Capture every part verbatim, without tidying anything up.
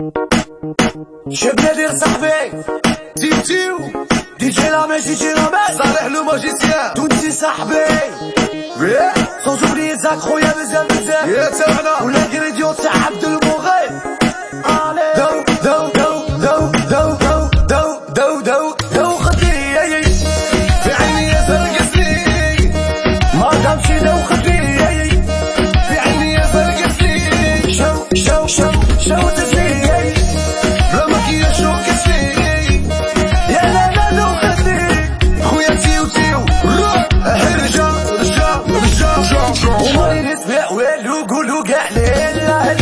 Je viens dire صاحبي تيتيو دي جي لامي دي جي لامي صالح لو ماجيسيان تونسي صاحبي sans oublier Zach خويا بزاف بزاف يا تاعنا والانغريديون تاع عبد المغيب دو دو دو دو دو دو دو دو دو دو خدي في عيني يا زرقسلي ما دامشي دو خدي في عيني يا زرقسلي شو شو شو شو تسلي بلا مكياج شو كسلي يا لا لا دو خدي خويا تيو تيو رجع رجع رجع وما يسمع والو قولو قاع ليلة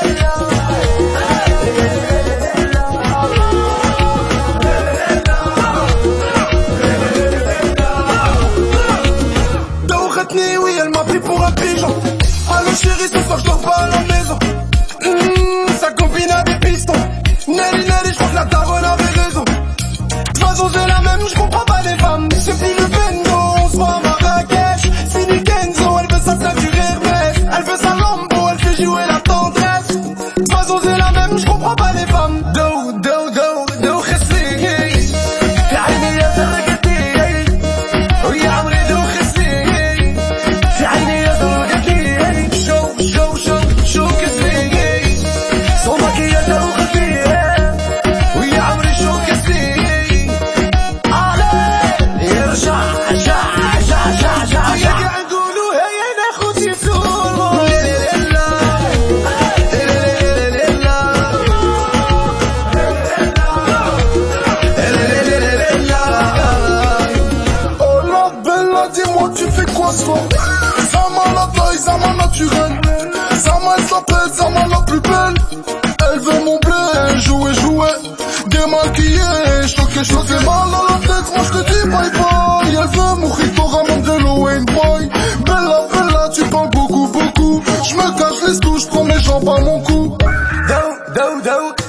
oui, elle m'a pris pour un pigeon. Allô chérie, ce soir je dors pas à la maison. Mmh, sa copine a des pistons. Nelly, Nelly, je crois que la daronne avait raison. De toute façon j'ai la même, je comprends pas les femmes. C'est plus le bendo, on se voit à Marrakech. Fini Kenzo, elle veut sa ceinture Hermès. Elle veut sa Lambo, elle fait jouer la tendresse. De toute façon j'ai la même, je comprends pas les femmes. Do, do, do, do, khessi. في عيني يا زرقتي ويا عمري دو خسي في عيني يا زرقتي شو شو شو شو كسلي صو مكياج دو خفي ويا عمري شو كسلي علي يرجع رجع رجع رجع رجع رجع قاعد نقولوا هيا ناخد يسور dis-moi tu fais quoi ce soir? Zama la taille, Zama naturelle. Zama elle s'appelle Zama la plus belle. Elle veut mon blé, jouer, jouer. Démaquillé, choqué, choqué. Mal à la tête, moi je te dis bye bye. Elle veut mojito, ramène de l'eau et une boy. Bella, bella, tu parles beaucoup, beaucoup. Je me cache les touches, je prends mes jambes à mon cou. Do, do, do.